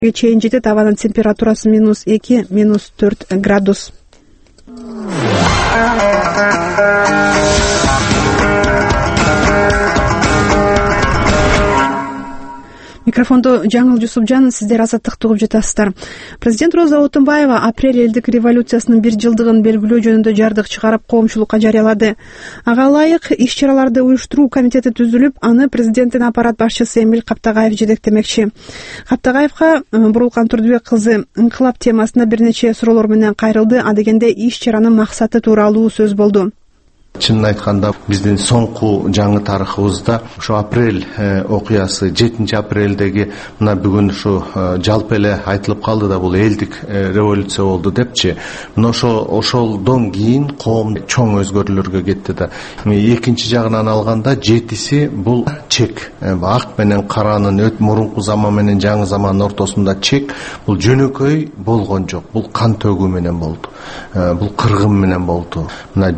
чейин жетет. Абанын температурасы -2, -4 градус. Микрофондо Жаңыл Жусупжан, сиздер Азаттыкты угуп жатасыздар. Президент Роза Отунбаева апрель элдик революциясынын 1 жылдыгын белгилөө жөнүндө жардык чыгарып, коомчулукка жарыялады. Ага ылайык иш-чараларды уюштуруу комитети түзүлүп, аны президенттин аппарат башчысы Эмиль Каптагаев жетектемекчи. Каптагаевка Бурулкан Турдубек кызы ыңкылап темасында бир нече суроолор менен кайрылды. Адегенде иш-чаранын максаты тууралуу сөз болду. Чынын айтканда биздин соңку жаңы тарыхыбызда ушу апрель окуясы 7 апрелдеги мына бүгүн ушу жалпы эле айтылып калды да, бул элдик революция болду депчи. Мына ошолдон кийин коом чоң өзгөрүүлөргө кетти да. Экинчи жагынан алганда 7си бул чек. Ак менен каранын мурунку заман менен жаңы замандын ортосунда чек. Бул жөнөкөй болгон жок. Бул кан төгүү менен болду. Бул кыргын менен болду. Мына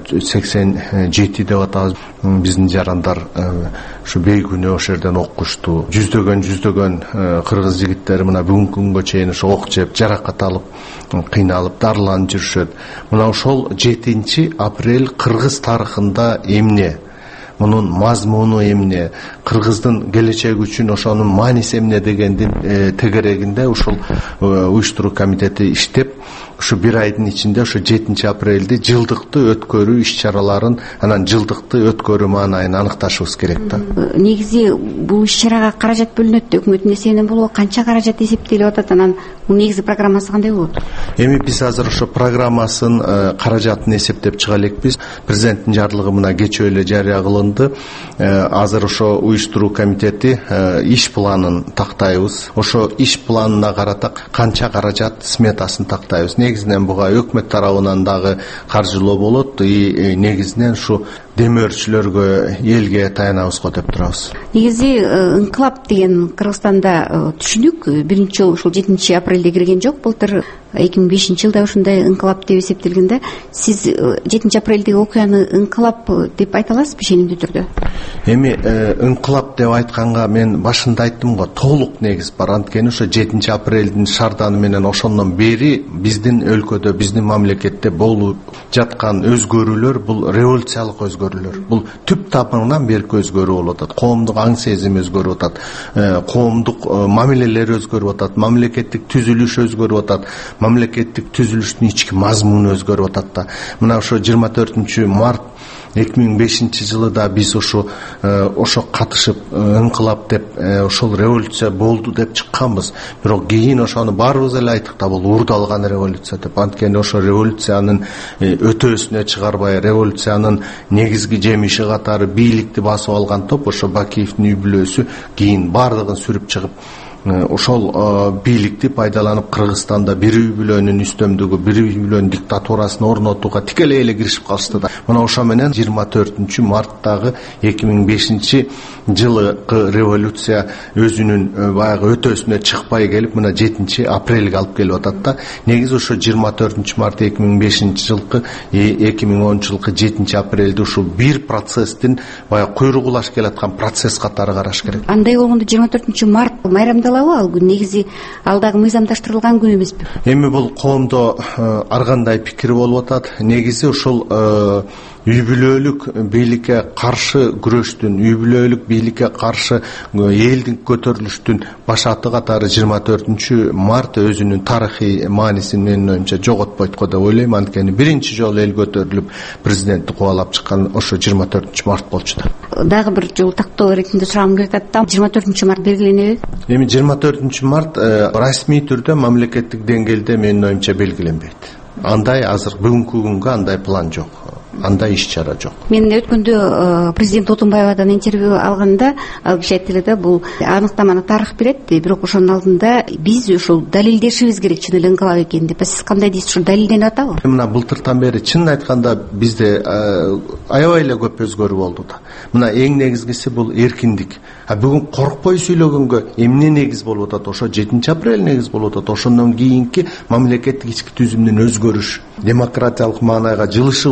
87 деп атабыз. Биздин жарандар ушу бейкүнөө ошол жерден окушту. Жүздөгөн кыргыз жигиттери мына бүгүнкү күнгө чейин ошо ок жеп, жаракат алып, кыйналып, дарыланып жүрүшөт. Мына ошол 7 апрель кыргыз тарыхында эмне? Мунун мазмуну эмне? Кыргыздын келечеги үчүн ошонун мааниси эмне дегендин тегерегинде ушул уюштуруу комитети иштеп, ушу бир айдын ичинде ушу 7 апрелди жылдыкты өткөрүү иш-чараларын, анан жылдыкты өткөрүү маанайын аныкташыбыз керек да. Негизи бул иш-чарага каражат бөлүнөт, өкмөттүн эсебинен болобу, канча каражат эсептелип атат, анан негизи программасы кандай болот? Эми биз азыр ошо программасын, каражатын эсептеп чыга элекпиз. Президенттин жарлыгы мына кечээ эле жарыя кылынды. Азыр ошо уюштуруу комитети иш планын тактайбыз. Ошо иш планына карата канча каражат сметасын тактайбыз. Негизинен буга өкмөт тарабынан дагы каржылоо болот. Негизинен ушу демөөрчүлөргө, элге таянабыз го деп турабыз. Негизи ыңкылап деген Кыргызстанда түшүнүк биринчи жолу ушул 7 апрелде кирген жок. Былтыр 2005 жылда ушундай ыңкылап деп эсептелгенде, сиз 7 апрелдеги окуяны ыңкылап деп айта аласызбы ишенимдүү түрдө? Эми ыңкылап деп айтканга мен башында айттым го, толук негиз бар. Анткени ошо 7 апрелдин шарданы менен ошондон бери биздин өлкөдө, биздин мамлекетте болуп жаткан өзгөрүүлөр бул революциялык өзгөрүүлөр. Бул түп тамырынан берки өзгөрүү болуп атат. Коомдук аң сезим өзгөрүп атат. Коомдук мамилелер өзгөрүп атат. Мамлекеттик түзүлүш өзгөрүп атат. Мамлекеттик түзүлүштүн ички мазмуну өзгөрүп атат да. Мына ошо 24 март 2005 жылы да биз ошо катышып ыңкылап деп ошол революция болду деп чыкканбыз. Бирок кийин ошону баарыбыз эле айттык да, бул уурдалган революция деп. Анткени ошо революциянын өтөөсүнө чыгарбай, революциянын негизги жемиши катары бийликти басып алган топ ошо Бакиевдин үй бүлөсү кийин бардыгын сүрүп чыгып, ошол бийликти пайдаланып Кыргызстанда бир үй бүлөнүн үстөмдүгү, бир үй бүлөнүн диктатурасын орнотууга тикелей эле киришип калышты да. Мына ошо менен 24 марттагы 2005 жылкы революция өзүнүн баягы өтөөсүнө чыкпай келип, мына 7 апрелге алып келип атат да. Негизи ошо 24 март 2005 жылкы 2010 жылкы 7 апрелди ушул бир процесстин баягы куйругулаш келаткан процесс катары караш керек. Андай болгондо 24 март майрамда ал күн негизи алдагы мыйзамдаштырылган күн эмеспи? Эми бул коомдо ар кандай пикир болуп атат. Негизи ушул үй бүлөлүк бийликке каршы күрөштүн, үй бүлөлүк бийликке каршы элдин көтөрүлүштүн башаты катары 24 март өзүнүн тарыхый маанисин менин оюмча жоготпойт го деп ойлойм. Анткени биринчи жолу эл көтөрүлүп президентти кубалап чыккан ошо 24 март болчу да. Дагы бир жолу тактоо иретинде сурагым келип атат. 24 март белгиленеби? Эми 24 март расмий түрдө мамлекеттик деңгээлде менин оюмча белгиленбейт. Андай азыр бүгүнкү күнгө андай план жок. Андай иш-чара жок. Мен өткөндө президент Отунбаевадан интервью алганда ал киши айтты да, бул аныктаманы тарых берет, бирок ошонун алдында биз ушул далилдешибиз керек, чын эле ыңкылап экен деп. Сиз кандай дейсиз, ушул далилденип атабы? Мына былтыртан бери чын айтканда бизде аябай эле көп өзгөрүү болду да. Мына эң негизгиси бул эркиндик. Бүгүн коркпой сүйлөгөнгө эмне негиз болуп атат? Ошо 7 апрель негиз болуп атат. Ошондон кийинки мамлекеттик ички түзүмдүн өзгөрүш, демократиялык маанайга жылышыбыз негиз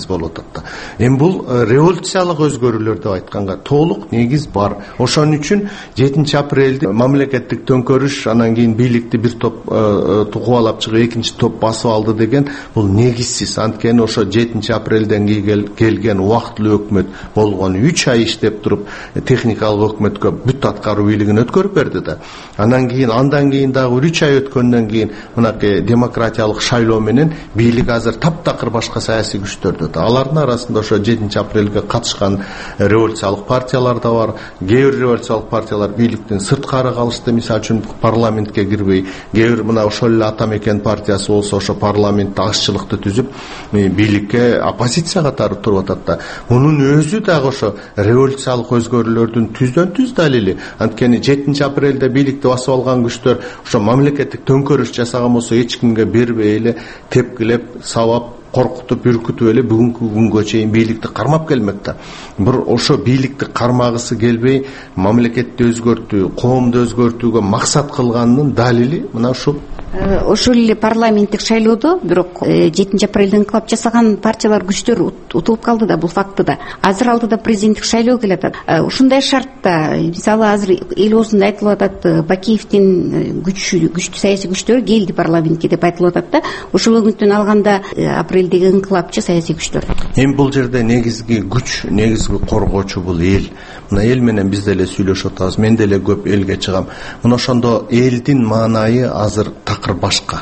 негиз болуп атат да. Эми бул революциялык өзгөрүүлөр деп айтканга толук негиз бар. Ошон үчүн 7 апрелди мамлекеттик төңкөрүш, анан кийин бийликти бир топ кубалап чыгып экинчи топ басып алды деген бул негизсиз. Анткени ошо 7 апрелден келген убактылуу өкмөт болгону 3 ай иштеп туруп техникалык өкмөткө бүт аткаруу бийлигин өткөрүп берди да. Андан кийин дагы 3 ай өткөндөн кийин мынакей демократиялык шайлоо менен бийлик азыр таптакыр башка саясий күчтөрдө да. Алардын арасында ошо 7 апрелге катышкан революциялык партиялар да бар. Кээ бир революциялык партиялар бийликтин сырткары калышты, мисалы үчүн парламентке кирбей. Кээ бир мына ошол эле Ата Мекен партиясы болсо ошо парламентте азчылыкты түзүп бийликке оппозиция катары туруп атат да. Мунун өзү дагы ошо революциялык өзгөрүүлөрдүн түздөн-түз далили. Анткени 7 апрелде бийликти басып алган күчтөр ошо мамлекеттик төңкөрүш жасаган болсо эч кимге бербей эле тепкилеп, сабап, коркутуп, үркүтүп эле бүгүнкү күнгө чейин бийликти кармап келмек да. Бир ошо бийликти кармагысы келбей, мамлекетти өзгөртүү, коомду өзгөртүүгө максат кылганынын далили мына ушул. Ошол эле парламенттик шайлоодо бирок 7 апрелде инкылап жасаган партиялар, күчтөр утулуп калды да, бул факты да. Азыр алдыда президенттик шайлоо келатат. Ушундай шартта, мисалы азыр эл оозунда айтылып атат, Бакиевдин күчтүү саясий күчтөр келди парламентке деп айтылып атат да. Ошол үмүттөн алганда апрелдеги инкылапчы саясий күчтөр. Эми бул жерде негизги күч, негизги коргоочу бул эл. Мына эл менен биз деле сүйлөшүп атабыз. Мен деле көп элге чыгам. Мына ошондо элдин маанайы азыр башка.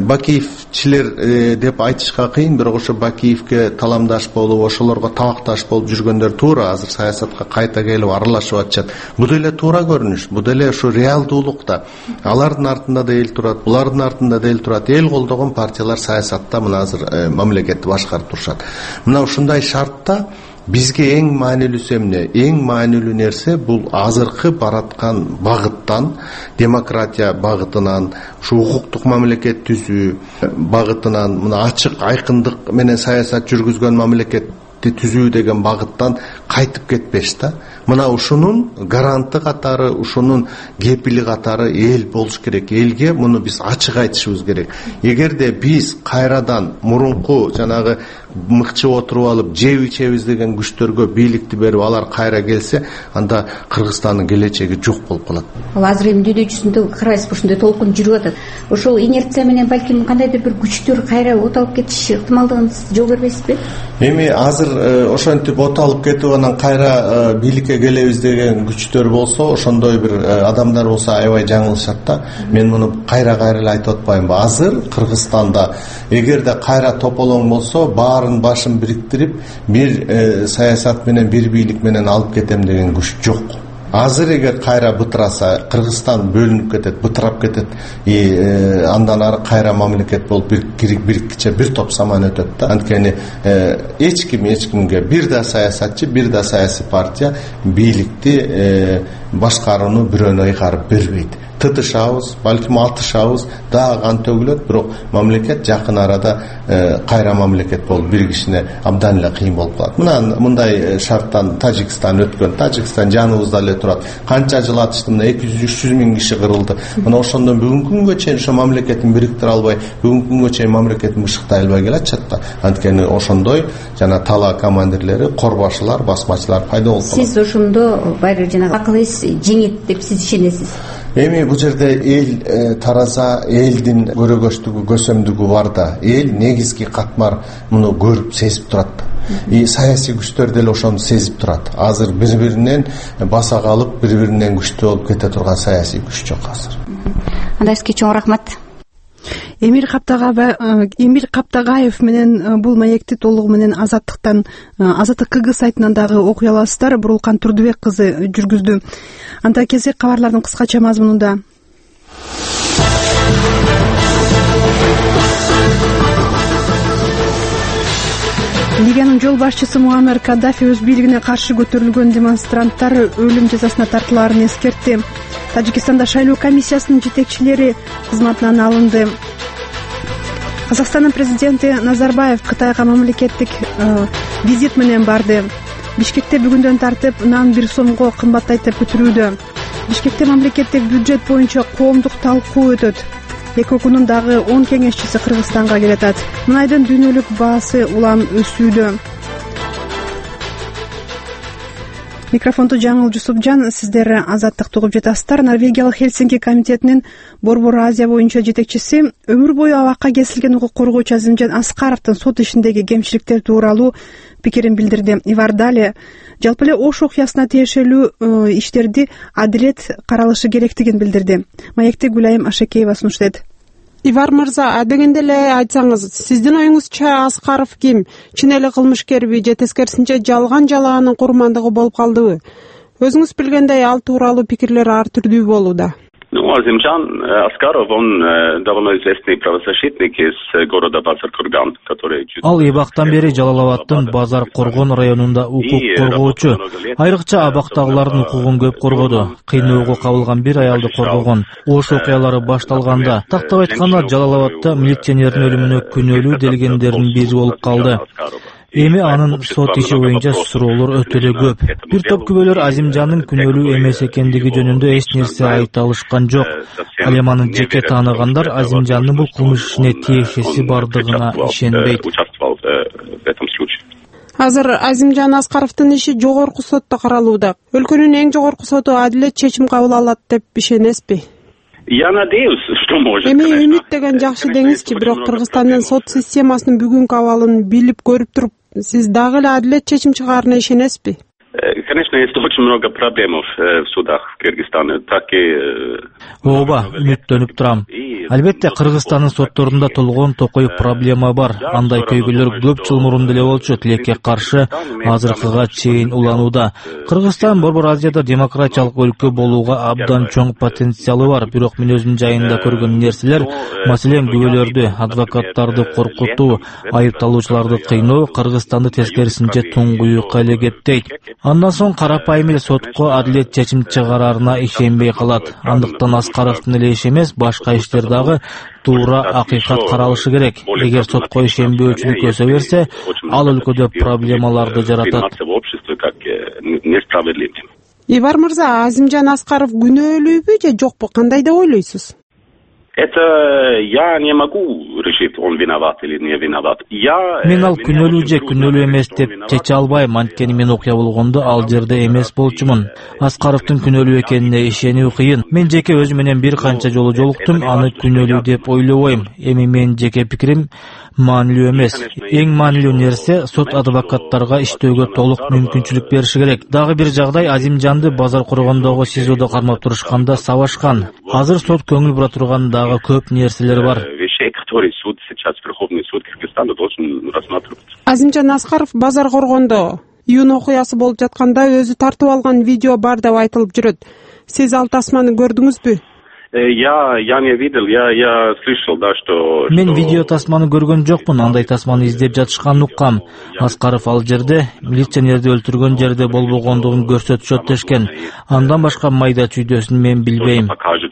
Бакиевчилер деп айтышка кыйын, бирок ошо Бакиевке таламдаш болуп, ошолорго табакташ болуп жүргөндөр туура азыр саясатка кайта келип аралашып атышат. Бул деле туура көрүнүш, бул деле ушу реалдуулукта. Алардын артында да эл турат, булардын артында да эл турат. Эл колдогон партиялар саясатта мына азыр мамлекетти башкарып турушат. Мына ушундай шартта бизге эң маанилүүсү эмне? Эң маанилүү нерсе бул азыркы бараткан багыттан, демократия багытынан, ушу укуктук мамлекет түзүү багытынан, мына ачык айкындык менен саясат жүргүзгөн мамлекетти түзүү деген багыттан кайтып кетпеш да. Мына ушунун гаранты катары, ушунун кепили катары эл болуш керек. Элге муну биз ачык айтышыбыз керек. Эгерде биз кайрадан мурунку жанагы мыкчып отуруп алып жеп ичебиз деген күчтөргө бийликти берип алар кайра келсе, анда Кыргызстандын келечеги жок болуп калат. Ал азыр эми дүйнө жүзүндө карайсызбы, ушундай толкун жүрүп атат. Ошол инерция менен балким кандайдыр бир күчтөр кайра от алып кетиш ыктымалдыгын жол бербейсизби? Эми азыр ошентип от алып кетип анан кайра бийликке келебиз деген күчтөр болсо, ошондой бир адамдар болсо аябай жаңылышат да. Мен муну кайра эле айтып атпаймынбы? Азыр Кыргызстанда эгерде кайра тополоң болсо, баарын башын бириктирип, бир саясат менен, бир бийлик менен алып кетем деген күч жок. Азыр эгер кайра бытыраса, Кыргызстан бөлүнүп кетет, бытырап кетет, андан ары кайра мамлекет болуп бирикче бир топ саман өтөт да. Анткени эч кимге бир да саясатчы, бир да саясий партия бийликти башкарууну бирөөнө ыйгарып бербейт. Тытышабыз, балким атышабыз, дагы кан төгүлөт, бирок мамлекет жакын арада кайра мамлекет болуп биригишине абдан эле кыйын болуп калат. Мындай шарттан Тажикстан өткөн. Тажикстан жаныбызда эле турат. Канча жыл атышты, мына 200-300 миң киши кырылды. Мына ошондон бүгүнкү күнгө чейин ошо мамлекетин бириктире албай, бүгүнкү күнгө чейин мамлекетин бышыктай албай келатышат да. Анткени ошондой жана тала командирлери, корбашылар, басмачылар пайда болуп калат. Сиз ошондо баары жанагы акыл эс жеңет деп сиз ишенесиз? Эми бул жерде эл тараза, элдин көрөгөчтүгү, көсөмдүгү бар да. Эл негизги катмар муну көрүп, сезип турат. Саясий күчтөр деле ошону сезип турат. Азыр бири-биринен баса калып, бири-биринен күчтүү болуп кете турган саясий күч жок азыр. Анда сизге чоң рахмат. Эмир Каптагаев менен бул маекти толугу менен Азаттык КГ сайтынан дагы окуй аласыздар. Бурулкан Турдубек кызы жүргүздү. Анда кезек кабарлардын кыскача мазмунунда. Ливиянын жол башчысы Муаммар Каддафи өз бийлигине каршы көтөрүлгөн демонстранттар өлүм жазасына тартылаарын эскертти. Тажикстанда шайлоо комиссиясынын жетекчилери кызматынан алынды. Казакстандын президенти Назарбаев Кытайга мамлекеттик визит менен барды. Бишкекте бүгүндөн тартып нан 1 сомго кымбаттайт деп күтүлүүдө. Бишкекте мамлекеттик бюджет боюнча коомдук талкуу өтөт. ЭКОКунун дагы 10 кеңешчиси Кыргызстанга келет. Мунайдын дүйнөлүк баасы улам өсүүдө. Микрофонду Жаңыл Жусупжан, сиздер Азаттыкты угуп жатасыздар. Норвегиялык Хельсинки комитетинин Борбор Азия боюнча жетекчиси өмүр бою абакка кесилген укук коргоочу Азимжан Аскаровдун сот ишиндеги кемчиликтер тууралуу пикирин билдирди. Ивар Дале жалпы эле Ош окуясына тиешелүү иштерди адилет каралышы керектигин билдирди. Маекти Гүлайым Ашекеева сунуштайт. Ивар мырза, дегенде эле айтсаңыз, сиздин оюңузча Аскаров ким? Чын эле кылмышкерби же тескерисинче жалган жалаанын курмандыгы болуп калдыбы? Өзүңүз билгендей, ал тууралуу пикирлер ар түрдүү болууда. Азимжан Аскаров, он довольно известный правозащитник из города Базар-Курган, который... Ал эбактан бери Жалалабаддын Базар-Курган районунда укук коргоочу. Айрыкча абактагылардын укугун көп коргоду. Кыйноого кабылган бир аялды коргогон. Ош окуялары башталганда, тактап айтканда, Жалалабадда милиционердин өлүмүнө күнөөлүү делгендердин бири болуп калды. Эми анын сот иши боюнча суроолор өтө эле көп. Бир топ күбөлөр Азимжандын күнөөлүү эмес экендиги жөнүндө эч нерсе айта алышкан жок. Ал эми аны жеке тааныгандар Азимжандын бул кылмыш ишине тиешеси бардыгына ишенбейт. Азыр Азимжан Аскаровдун иши жогорку сотто каралууда. Өлкөнүн эң жогорку соту адилет чечим кабыл алат деп ишенесизби? Я надеюсь, что может. Эми үмүт деген жакшы деңизчи, бирок Кыргызстандын сот системасынын бүгүнкү абалын билип көрүп туруп, сиз дагы эле адилет чечим чыгаарына ишенесизби? Конечно, есть очень много проблем в судах в Кыргызстане. Ооба, үмүттөнүп турам. Албетте, Кыргызстандын сотторунда толгон токой проблема бар. Андай көйгөйлөр көп жыл мурун деле болчу, тилекке каршы азыркыга чейин уланууда. Кыргызстан Борбор Азияда демократиялык өлкө болууга абдан чоң потенциалы бар. Бирок мен өзүм жайында көргөн нерселер, маселен күбөлөрдү, адвокаттарды коркутуу, айыпталуучуларды кыйноо Кыргызстанды тескерисинче туңгуюкка илегеттейт. Андан соң карапайым эле сотко адилет чечим чыгарарына ишенбей калат. Андыктан Аскаровдун эле иши эмес, башка иштер дагы туура акыйкат каралышы керек. Эгер сотко ишенбөөчүлүк өсө берсе, ал өлкөдө проблемаларды жаратат. Ивар мырза, Азимжан Аскаров күнөөлүүбү же жокпу? Кандай деп ойлойсуз? Это я не могу решить, он виноват или не виноват. Мен ал күнөөлүү же күнөөлүү эмес деп чече албайм, анткени мен окуя болгондо ал жерде эмес болчумун. Аскаровдун күнөөлүү экенине ишенүү кыйын. Мен жеке өзүм менен бир канча жолу жолуктум, аны күнөөлүү деп ойлобойм. Эми менин жеке пикирим маанилүү эмес. Эң маанилүү нерсе сот адвокаттарга иштөөгө толук мүмкүнчүлүк бериши керек. Дагы бир жагдай, Азимжанды Базар-Кургондогу СИЗОдо кармап турушканда сабашкан. Азыр сот көңүл бура турган дагы көп нерселер бар. Азимжан Аскаров Базар-Кургондо июнь окуясы болуп жатканда өзү тартып алган видео бар деп айтылып жүрөт. Сиз ал тасманы көрдүңүзбү? Я не видел, я слышал, да, что... Мен видео тасманы көргөн жокмун, андай тасманы издеп жатышканын уккам. Аскаров ал жерде милиционерди өлтүргөн жерде болбогондугун көрсөтүшөт дешкен. Андан башка майда чүйдөсүн мен билбейм.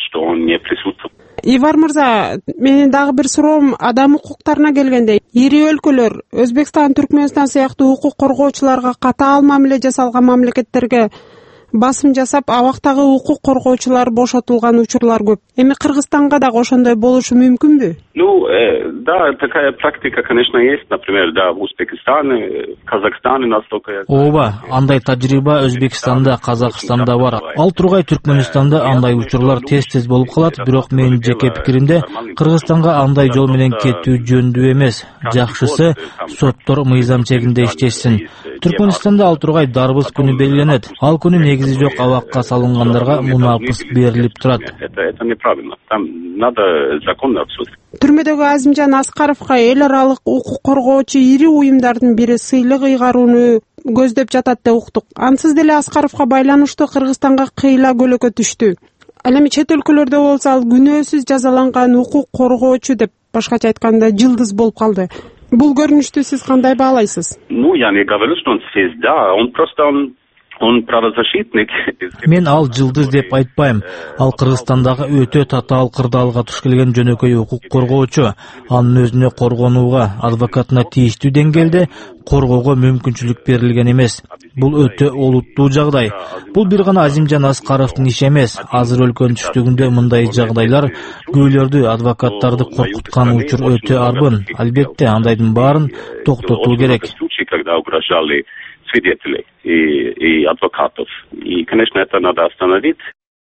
Ивар мырза, менин дагы бир суроом адам укуктарына келгенде, ири өлкөлөр Өзбекстан, Түркмөнстан сыяктуу укук коргоочуларга катаал мамиле жасалган мамлекеттерге басым жасап, абактагы укук коргоочулар бошотулган учурлар көп. Эми Кыргызстанга дагы ошондой болушу мүмкүнбү? Да, такая практика, конечно, есть. Например, да, в Узбекистане, Казахстане настолько... Ооба, андай тажрыйба Өзбекстанда, Казакстанда бар. Ал тургай Түркмөнстанда андай учурлар тез-тез болуп калат, бирок менин жеке пикиримде Кыргызстанга андай жол менен кетүү жөндүү эмес. Жакшысы соттор мыйзам чегинде иштешсин. Түркмөнстанда ал тургай дарбыз күнү белгиленет. Ал күнү негизи жок абакка салынгандарга мунапыс берилип турат. Это неправильно. Там надо законно обсудить. Түрмөдөгү Азимжан Аскаровго эл аралык укук коргоочу ири уюмдардын бири сыйлык ыйгарууну көздөп жатат деп уктук. Ансыз деле Аскаровго байланыштуу Кыргызстанга кыйла көлөкө түштү. Ал эми чет өлкөлөрдө болсо ал күнөөсүз жазаланган укук коргоочу деп, башкача айтканда, жылдыз болуп калды. Бул көрүнүштү сиз кандай баалайсыз? Я не говорю, что он звезда, он просто он правозащитник. Мен ал жылдыз деп айтпайм. Ал Кыргызстандагы өтө татаал кырдаалга туш келген жөнөкөй укук коргоочу. Анын өзүнө коргонууга, адвокатына тийиштүү деңгээлде коргоого мүмкүнчүлүк берилген эмес. Бул өтө олуттуу жагдай. Бул бир гана Азимжан Аскаровдун иши эмес. Азыр өлкөнүн түштүгүндө мындай жагдайлар күбөлөрдү, адвокаттарды коркуткан учур өтө арбын. Албетте, андайдын баарын токтотуу керек. свидетелей и адвокатов. И, конечно, это надо остановить.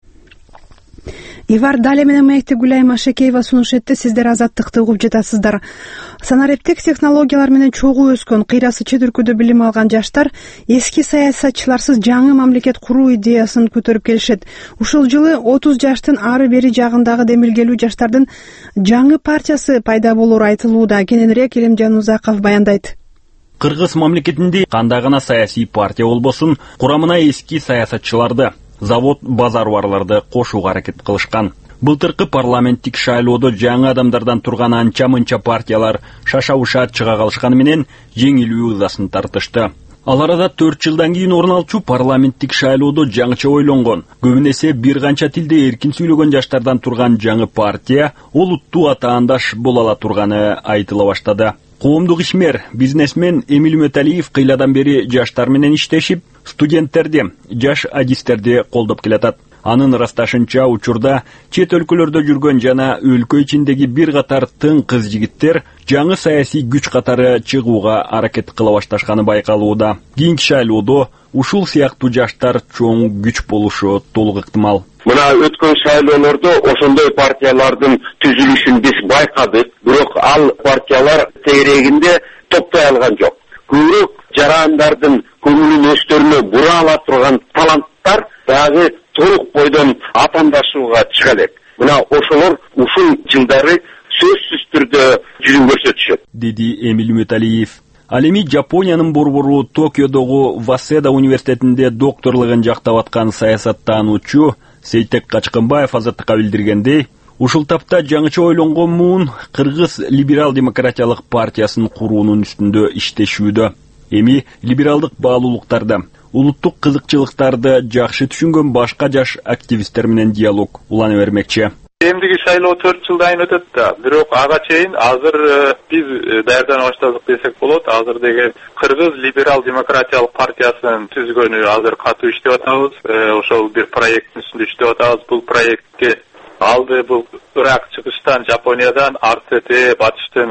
Ивар Дале менен Маекти Гүлай Машекеева сунуш этти. Сиздер Азаттыкты угуп жатасыздар. Санариптик технологиялар менен чогуу өскөн, кыйрасы чет өлкөдө билим алган жаштар эски саясатчыларсыз жаңы мамлекет куруу идеясын көтөрүп келишет. Ушул жылы 30 жаштын ары бери жагындагы демилгелүү жаштардын жаңы партиясы пайда болору айтылууда. Кененирээк Элимжан Узаков баяндайт. Кыргыз мамлекетинде кандай гана саясий партия болбосун, курамына эски саясатчыларды, завод базарварларды кошууга аракет кылышкан. Былтыркы парламенттик шайлоодо жаңы адамдардан турган анча-мынча партиялар шаша-уша чыга калышканы менен жеңилүү ызасын тартышты. Ал арада 4 жылдан кийин орун алчу парламенттик шайлоодо жаңыча ойлонгон, көбүнесе бир канча тилде эркин сүйлөгөн жаштардан турган жаңы партия олуттуу атаандаш боло ала турганы айтыла баштады. Коомдук ишмер, бизнесмен Эмиль Үмөталиев кыйладан бери жаштар менен иштешип, студенттерди, жаш адистерди колдоп келатат. Анын ырасташынча учурда чет өлкөлөрдө жүргөн жана өлкө ичиндеги бир катар тың кыз жигиттер жаңы саясий күч катары чыгууга аракет кыла башташканы байкалууда. Кийинки шайлоодо ушул сыяктуу жаштар чоң күч болушу толук ыктымал. Мына өткөн шайлоолордо ошондой партиялардын түзүлүшүн биз байкадык, бирок ал партиялар тегерегинде топтой алган жок. Көбүрөөк жарандардын көңүлүн өздөрүнө бура ала турган таланттар дагы толук бойдон атаандашууга чыга элек. Мына ошолор ушул жылдары сөзсүз түрдө жүзүн көрсөтүшөт, деди Эмиль Үмөталиев. Ал эми Жапониянын борбору Токиодогу Васеда университетинде докторлугун жактап аткан саясаттануучу Сейтек Качкынбаев Азаттыкка билдиргендей, ушул тапта жаңыча ойлонгон муун Кыргыз либерал-демократиялык партиясын куруунун үстүндө иштешүүдө. Эми либералдык баалуулуктарды, улуттук кызыкчылыктарды жакшы түшүнгөн башка жаш активисттер менен диалог улана бермекчи. Эмдиги шайлоо 4 жылдан өтөт да, бирок ага чейин азыр биз даярдана баштадык десек болот. Азыр деген Кыргыз либерал-демократиялык партиясын түзгөнү азыр катуу иштеп атабыз. Ошол бир проекттин үстүндө иштеп атабыз. Бул проектке алды бул Ирак чыгыштан, Жапониядан, РТТ, батыштын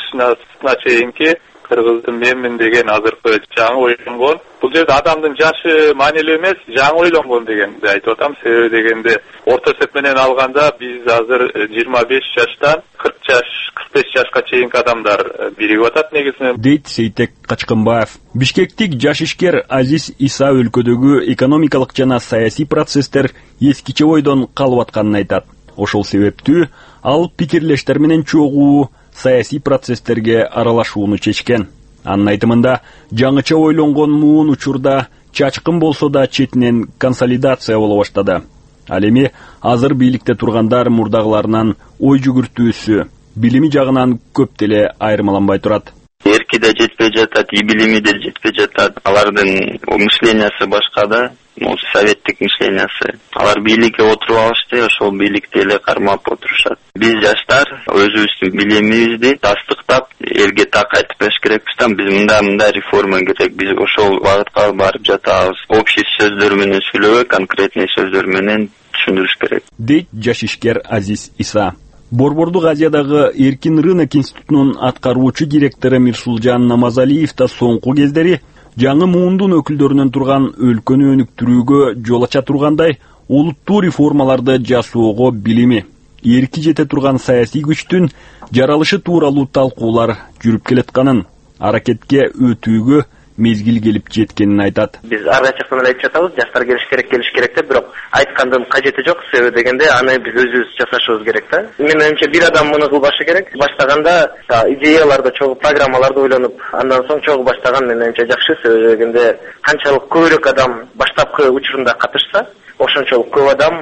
АКШна чейинки Кыргыздын менмин деген азыркы жаңы ойлонгон. Бул жерде адамдын жашы маанилүү эмес, жаңы ойлонгон дегенди айтып атам. Себеби дегенде орто эсеп менен алганда биз азыр 25 жаштан 40 жаш, 45 жашка чейинки адамдар биригип атат негизинен, дейт Сейтек Качкынбаев. Бишкектик жаш ишкер Азиз Иса өлкөдөгү экономикалык жана саясий процесстер эскиче ойдон калып атканын айтат. Ошол себептүү ал пикирлештер менен чогуу саясий процесстерге аралашууну чечкен. Анын айтымында, жаңыча ойлонгон муун учурда чачкын болсо да четинен консолидация боло баштады. Ал эми азыр бийликте тургандар мурдагыларынан ой жүгүртүүсү, билими жагынан көп деле айырмаланбай турат. Эрки да жетпей жатат, и билими да жетпей жатат. Алардын мышлениясы башка да, советтик мышлениясы. Алар бийликке отуруп алышты, ошол бийликти эле кармап отурушат. Биз жаштар өзүбүздүн билимибизди тастыктап, элге так айтып бериш керекпиз да, биз мындай реформа керек, биз ошол багытка барып жатабыз. Общий сөздөр менен сүйлөбөй, конкретный сөздөр менен түшүндүрүш керек, дейт жаш ишкер Азиз Иса. Борбордук Азиядагы Эркин рынок институтунун аткаруучу директору Мирсулжан Намазалиев да соңку кездери жаңы муундун өкүлдөрүнөн турган өлкөнү өнүктүрүүгө жол ача тургандай улуттуу реформаларды жасоого билими, эрки жете турган саясий күчтүн жаралышы тууралуу талкуулар жүрүп келатканын, аракетке өтүүгө мезгил келип жеткенин айтат. Биз ар качан эле айтып жатабыз, жаштар келиш керек деп, бирок айткандын кажети жок. Себеби дегенде аны биз өзүбүз жасашыбыз керек да. Менин оюмча бир адам муну кылбашы керек. Баштаганда идеяларды, чогуу программаларды ойлонуп, андан соң чогуу баштаган менин оюмча жакшы. Себеби дегенде канчалык көбүрөөк адам баштапкы учурунда катышса, ошончолук көп адам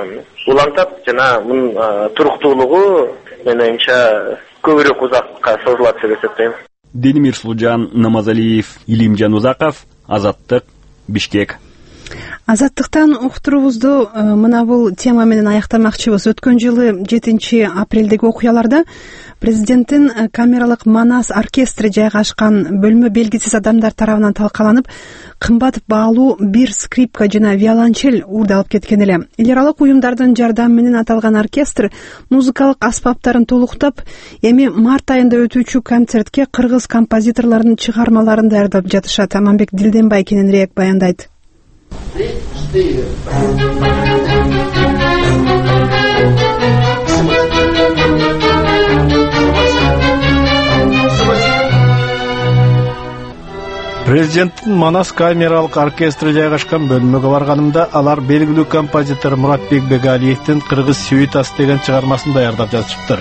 улантат жана мунун туруктуулугу менин оюмча көбүрөөк узакка созулат деп эсептейм. Дени Мирсулжан Намазалиев, Элимжан Узаков, Азаттык, Бишкек. Азаттыктан уктуруубузду мына бул тема менен аяктамакчыбыз. Өткөн жылы 7 апрелдеги окуяларда президенттин камералык Манас оркестри жайгашкан бөлмө белгисиз адамдар тарабынан талкаланып, кымбат баалуу бир скрипка жана виолончель уурдалып кеткен эле. Эл аралык уюмдардын жардамы менен аталган оркестр музыкалык аспаптарын толуктап, эми март айында өтүүчү концертке кыргыз композиторлорунун чыгармаларын даярдап жатышат. Аманбек Дилденбай кененирээк баяндайт. Президенттин Манас камералык оркестри жайгашкан бөлмөгө барганымда алар белгилүү композитор Муратбек Бегалиевдин Кыргыз сюитасы деген чыгармасын даярдап жатышыптыр.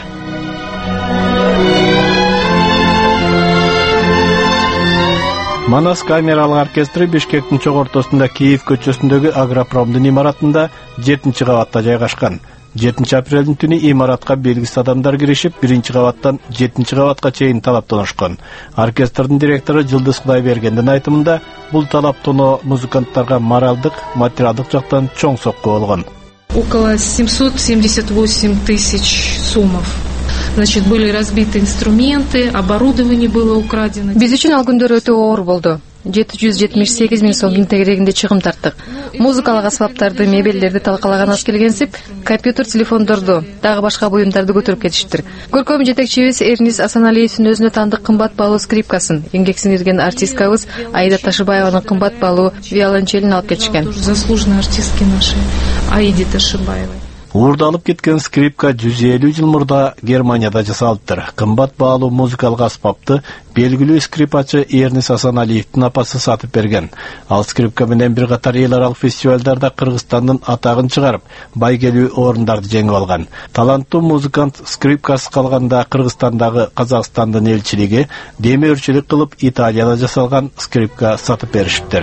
Манас камералык оркестри Бишкектин чоң ортосунда Киев көчөсүндөгү Агропромдун имаратында 7 кабатта жайгашкан. 7 апрелдин түнү имаратка белгисиз адамдар киришип, 1-кабаттан 7 кабатка чейин талаптанышкан. Оркестрдин директору Жылдыз Кудайбергендин айтымында, бул талаптануу музыканттарга моралдык, материалдык жактан чоң сокку болгон. Около 778 тысяч сумов. Значит, были разбиты инструменты, оборудование было украдено. Биз үчүн ал күндөр өтө оор болду. 778 миң сомдун тегерегинде чыгым тарттык. Музыкалык аспаптарды, мебелдерди талкалаган аз келгенсип, компьютер, телефондорду, дагы башка буюмдарды көтөрүп кетиштир. Көркөм жетекчибиз Эрнис Асаналиевдин өзүнө таандык кымбат баалуу скрипкасын, эңгек сиңирген артисткабыз Аида Ташыбаеванын кымбат баалуу виолончелин алып кетишкен. Заслуженные артистки нашей Аиде Ташыбаевой. Уурдалып кеткен скрипка 150 жыл мурда Германияда жасалыптыр. Кымбат баалуу музыкалык аспапты белгилүү скрипачы Эрнис Асаналиевдин апасы сатып берген. Ал скрипка менен бир катар эл аралык фестивалдарда Кыргызстандын атагын чыгарып, байгелүү орундарды жеңип алган. Таланттуу музыкант скрипкасы калганда Кыргызстандагы Казакстандын элчилиги демөөрчүлүк кылып Италияда жасалган скрипка сатып беришиптир.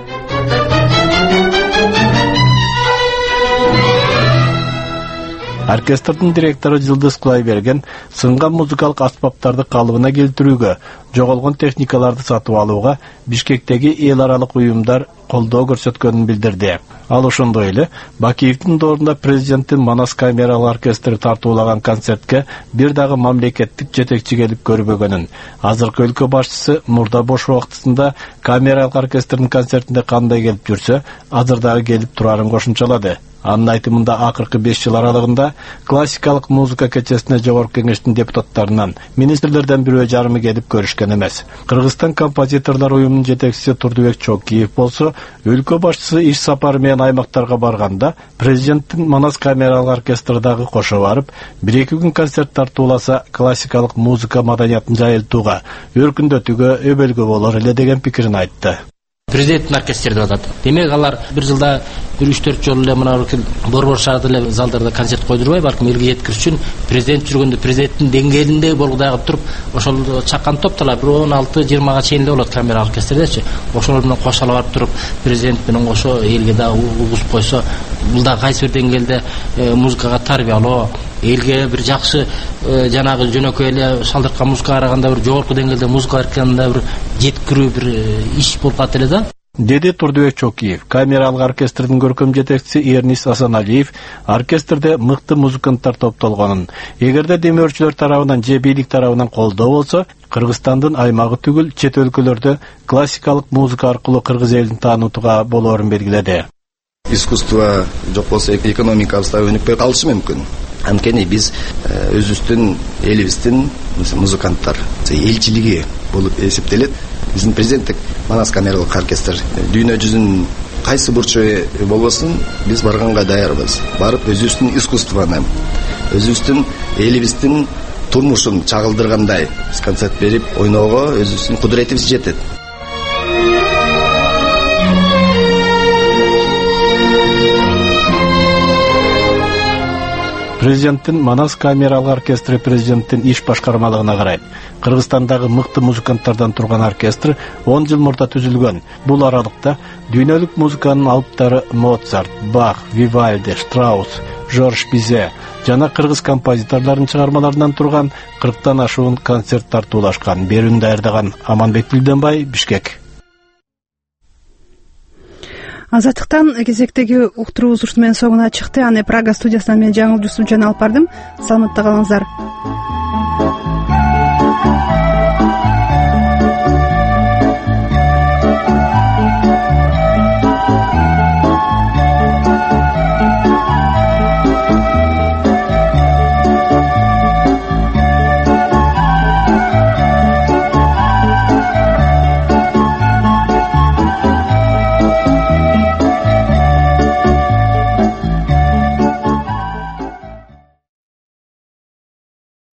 Оркестрдин директору Жылдыз Кудайберген сынган музыкалык аспаптарды калыбына келтирүүгө, жоголгон техникаларды сатып алууга Бишкектеги эл аралык уюмдар колдоо көрсөткөнүн билдирди. Ал ошондой эле Бакиевдин доорунда президенттин Манас камералык оркестри тартуулаган концертке бир дагы мамлекеттик жетекчи келип көрбөгөнүн, азыркы өлкө башчысы мурда бош убактысында камералык оркестрдин концертине кандай келип жүрсө, азыр дагы келип турарын кошумчалады. Анын айтымында акыркы 5 жыл аралыгында классикалык музыка кечесине жогорку кеңештин депутаттарынан, министрлерден бирөө жарымы келип көрүшкөн эмес. Кыргызстан композиторлор уюмунун жетекчиси Турдубек Чокиев болсо, өлкө башчысы иш сапары менен аймактарга барганда, президенттин Манас камералык оркестрдагы кошо барып, 1-2 күн концерт тартууласа, классикалык музыка маданиятын жайылтууга, өркүндөтүүгө өбөлгө болор эле деген пикирин айтты. Президенттин оркестри деп атат. Демек алар бир жылда 3-4 жолу эле мына борбор шаарда эле залдарда концерт койдурбай, балким элге жеткириш үчүн президент жүргөндө президенттин деңгээлинде болгудай кылып туруп, ошол чаккан топтолор 16-20га чейин эле болот камера оркестрдечи. Ошолор менен кошо барып туруп, президент менен кошо элге да угузуп койсо, бул да кайсы бир деңгээлде музыкага тарбиялоо, элге бир жакшы жанагы жөнөкөй эле шалдырткан музыкага караганда бир жогорку деңгээлде музыка эркинде бир жеткирүү бир иш болуп калат эле да. Деди Турдубек Чокиев. Камералык оркестрдин көркөм жетекчиси Эрнис Асаналиев оркестрде мыкты музыканттар топтолгонун, эгерде демөөрчүлөр тарабынан же бийлик тарабынан колдоо болсо, Кыргызстандын аймагы түгүл чет өлкөлөрдө классикалык музыка аркылуу кыргыз элин таанытууга болоорун белгиледи. Искусство жок болсо экономикабыз да өнүкпөй калышы мүмкүн. Анткени биз өзүбүздүн элибиздин музыканттар элчилиги болуп эсептелет. Биздин президенттик Манас камералык оркестр дүйнө жүзүнүн кайсы бурчу болбосун, биз барганга даярбыз. Барып өзүбүздүн искусствону, өзүбүздүн элибиздин турмушун чагылдыргандай концерт берип ойноого өзүбүздүн кудуретибиз жетет. Президенттин Манас камералык оркестри президенттин иш башкармалыгына карайт. Кыргызстандагы мыкты музыканттардан турган оркестр 10 жыл мурда түзүлгөн. Бул аралыкта дүйнөлүк музыканын алыптары Моцарт, Бах, Вивальди, Штраус, Жорж Бизе жана кыргыз композиторлорунун чыгармаларынан турган 40тан ашуун концерт тартуулашкан. Берүүнү даярдаган Аманбек Дилденбай, Бишкек. Азаттыктан кезектеги уктуруубуз ушуну менен соңуна чыкты. Аны Прага студиясынан мен Жаңыл Жусупжан алып бардым. Саламатта калыңыздар.